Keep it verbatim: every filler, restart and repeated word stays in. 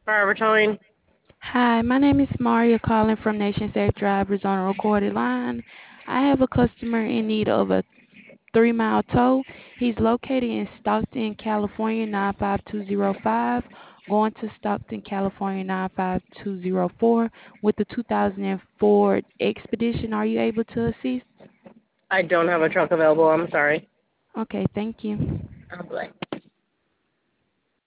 Forever Towing. Hi, my name is Maria calling from Nation Safe Drivers on a recorded line. I have a customer in need of a three mile tow. He's located in Stockton, California nine five two zero five, going to Stockton, California nine five two zero four with the two thousand four Expedition. Are you able to assist? I don't have a truck available. I'm sorry. Okay, thank you. Oh, boy.